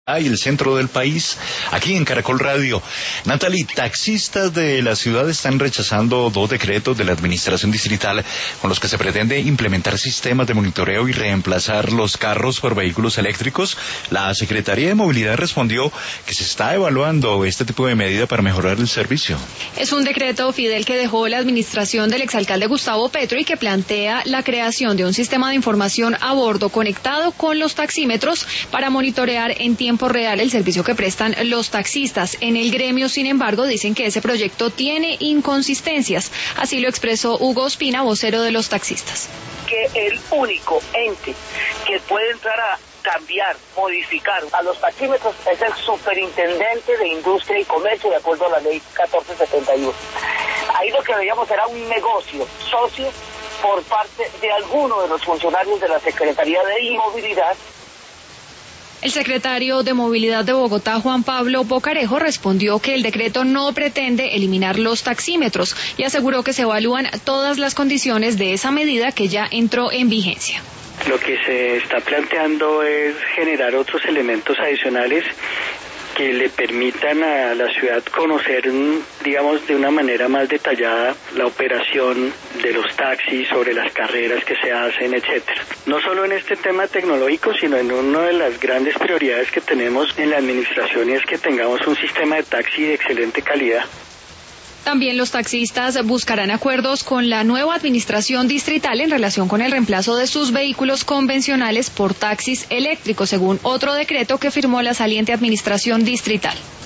y el centro del país, aquí en Caracol Radio. Natalie, taxistas de la ciudad están rechazando 2 decretos de la administración distrital con los que se pretende implementar sistemas de monitoreo y reemplazar los carros por vehículos eléctricos. La Secretaría de Movilidad respondió que se está evaluando este tipo de medida para mejorar el servicio. Es un decreto, Fidel, que dejó la administración del exalcalde Gustavo Petro y que plantea la creación de un sistema de información a bordo conectado con los taxímetros para monitorear en tiempo real el servicio que prestan los taxistas. En el gremio, sin embargo, dicen que ese proyecto tiene inconsistencias. Así lo expresó Hugo Ospina, vocero de los taxistas. Que el único ente que puede entrar a cambiar, modificar a los taxímetros es el superintendente de Industria y Comercio, de acuerdo a la ley 1471. Ahí lo que veíamos era un negocio socio por parte de alguno de los funcionarios de la Secretaría de Movilidad. El secretario de Movilidad de Bogotá, Juan Pablo Bocarejo, respondió que el decreto no pretende eliminar los taxímetros y aseguró que se evalúan todas las condiciones de esa medida que ya entró en vigencia. Lo que se está planteando es generar otros elementos adicionales que le permitan a la ciudad conocer, digamos, de una manera más detallada la operación de los taxis, sobre las carreras que se hacen, etcétera. No solo en este tema tecnológico, sino en una de las grandes prioridades que tenemos en la administración, y es que tengamos un sistema de taxi de excelente calidad. También los taxistas buscarán acuerdos con la nueva administración distrital en relación con el reemplazo de sus vehículos convencionales por taxis eléctricos, según otro decreto que firmó la saliente administración distrital.